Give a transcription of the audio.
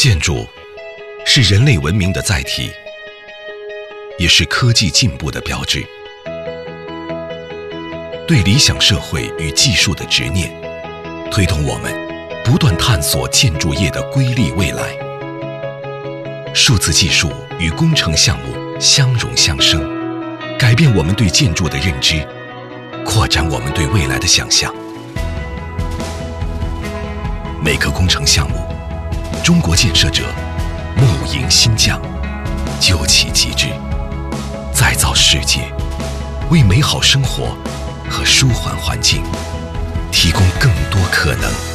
建筑是人类文明的载体，也是科技进步的标志。对理想社会与技术的执念，推动我们不断探索建筑业的瑰丽未来。数字技术与工程项目相融相生，改变我们对建筑的认知，扩展我们对未来的想象。每个工程项目，中国建设者木迎新匠，究其极致，再造世界，为美好生活和舒缓环境提供更多可能。